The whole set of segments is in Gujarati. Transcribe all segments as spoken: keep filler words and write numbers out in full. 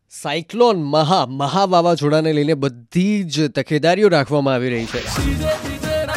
સાયક્લોન મહા મહા વાવાઝોડાને લઈને બધી જ તકેદારીઓ રાખવામાં આવી રહી છે.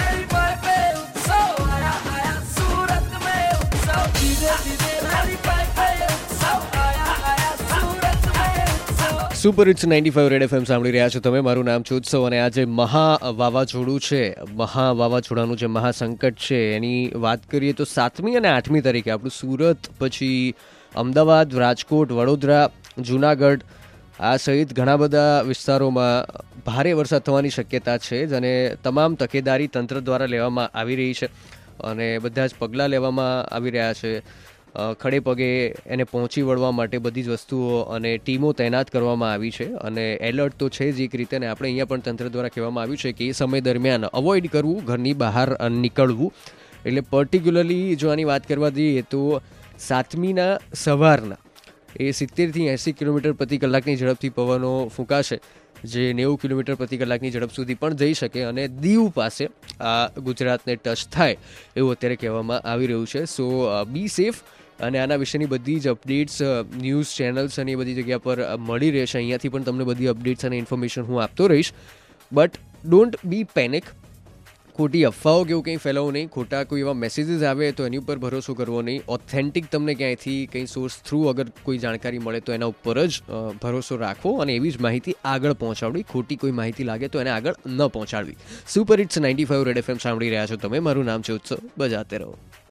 Super hits ninety five Red FM સાંભળી રહ્યા છો તમે. મારું નામ છે ઉત્સવ અને આજે મહા વાવાઝોડું છે, મહા વાવાઝોડાનું જે મહાસંકટ છે એની વાત કરીએ તો સાતમી અને આઠમી તારીખે આપણું સુરત, પછી અમદાવાદ, રાજકોટ, વડોદરા, જૂનાગઢ આ સહિત ઘણા બધા વિસ્તારોમાં ભારે વરસાદ થવાની શક્યતા છે અને તમામ તકેદારી તંત્ર દ્વારા લેવામાં આવી રહી છે અને બધા જ પગલાં લેવામાં આવી રહ્યા છે. ખડે પગે એને પહોંચી વળવા માટે બધી જ વસ્તુઓ અને ટીમો તૈનાત કરવામાં આવી છે અને એલર્ટ તો છે જ એક રીતે. ને આપણે અહીંયા પણ તંત્ર દ્વારા કહેવામાં આવ્યું છે કે એ સમય દરમિયાન અવોઇડ કરવું ઘરની બહાર નીકળવું. એટલે પર્ટિક્યુલરલી જો આની વાત કરવા જઈએ તો સાતમીના સવારના એ સિત્તેરથી એંસી કિલોમીટર પ્રતિ કલાકની ઝડપથી પવનો ફૂંકાશે, જે નેવું કિલોમીટર પ્રતિ કલાકની ઝડપ સુધી પણ જઈ શકે અને દીવ પાસે આ ગુજરાતને ટચ થાય એવું અત્યારે કહેવામાં આવી રહ્યું છે. સો બી સેફ અને આના વિશેની બધી જ અપડેટ્સ ન્યૂઝ ચેનલ્સ અને એ બધી જગ્યા પર મળી રહેશે. અહીંયાથી પણ તમને બધી અપડેટ્સ અને ઇન્ફોર્મેશન હું આપતો રહીશ. But don't be panic. ખોટી અફવાઓ કે એવું કંઈ ફેલાવવું નહીં. ખોટા કોઈ એવા મેસેજીસ આવે તો એની ઉપર ભરોસો કરવો નહીં. ઓથેન્ટિક તમને ક્યાંયથી કંઈ સોર્સ થ્રુ અગર કોઈ જાણકારી મળે તો એના ઉપર જ ભરોસો રાખવો અને એવી જ માહિતી આગળ પહોંચાડવી. ખોટી કોઈ માહિતી લાગે તો એને આગળ ન પહોંચાડવી. Super hits ninety five Red FM સાંભળી રહ્યા છો તમે. મારું નામ છે ઉત્સવ. બજાતે રહો.